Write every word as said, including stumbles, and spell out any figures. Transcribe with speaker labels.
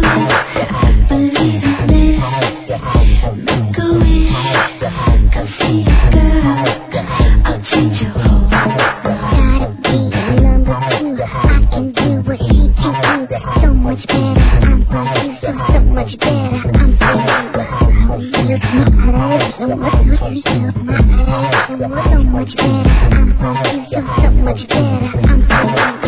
Speaker 1: Believe in me. Make a wish. Come see a girl. I'll change your whole world. Gotta be a number two. I can do what she can do. So much better. I'm gonna do so, so much better. I'm feeling look my eyes. So much, much, my eyes. So much, so much better. I'm gonna do so, so much better. I'm feeling